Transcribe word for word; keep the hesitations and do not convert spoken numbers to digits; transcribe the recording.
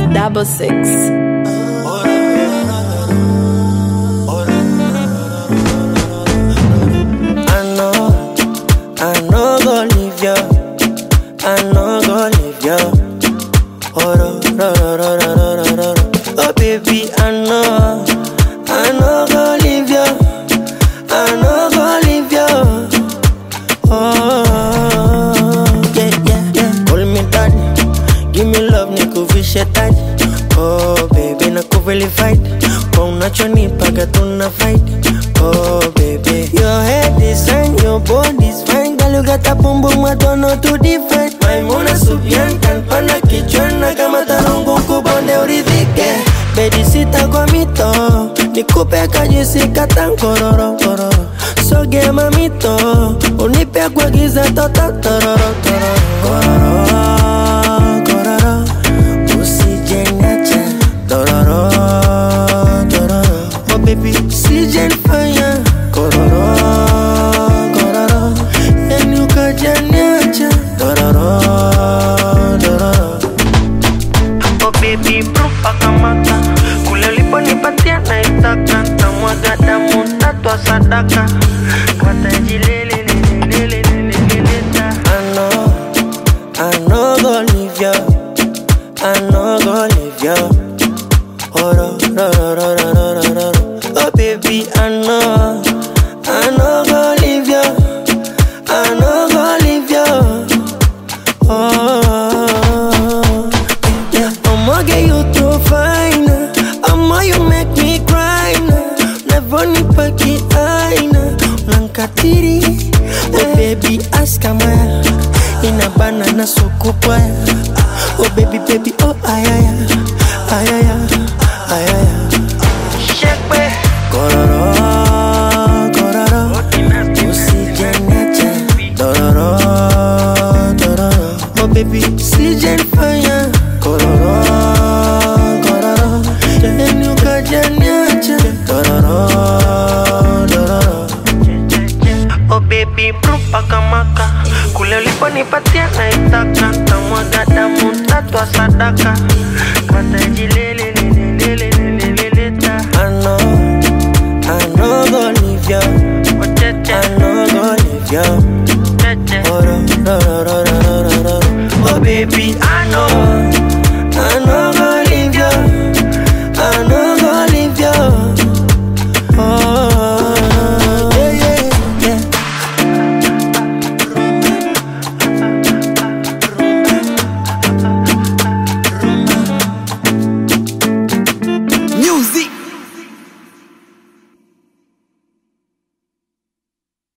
double six. I know go leave you. I know go leave you. Oh, ro, ro, ro, ro, ro, ro, ro. Oh baby, I know. I know go leave you. I know go leave you. Oh, yeah, yeah, yeah. Call me daddy. Give me love, niko vishe daddy. Oh baby, nako really fight. Kwa unachonipaga tuna fight. Oh baby, your head is fine, your body's fine. Girl, you got a boom boom, I don't know to define. Maimuna subian, kan pana kichwana. Kama talongo kubonde uridhike. Baby sita kwa mito, nikupe kajisi kata kororo kororo. Soge mamito, unipe kwa giza tota tororo tororo. Kororo kororo, usije niache tororo tororo. Oh baby, usije nifanya kororo kororo. Yani ukaja niache tororo tororo. Oh baby, brupa kamata. Kule uliponipatia naitaka. Tamwaga damu tatu sadaka. Kata jilele lele lele lele lele. I know, I know go leave you. I know go leave you. Oh ro ro ro ro ro ro ro. Oh baby, I know, I know go leave you. I know go leave you. Oh yeah, I'ma get you to fine. I'ma you make me cry. Never nipaki aina unankatiri. Oh baby, ask Amaya. Inabana na sukupwa. Oh baby, baby, oh ayaya, ayaya, ayaya. Shekwe kororo kororo, usije niache dororo dororo. Oh baby, usije nifanya kororo kororo. Yani ukaja niache dororo dororo. Oh baby, brupa kamaka. Kule uliponipatia naitaka. Tamwaga damu tatu sadaka. Kata jilele lele lele lele lele. I know, I know go leave you. I know go leave you. Oh, ro, ro, ro, ro, ro, ro, ro. Oh baby, I know.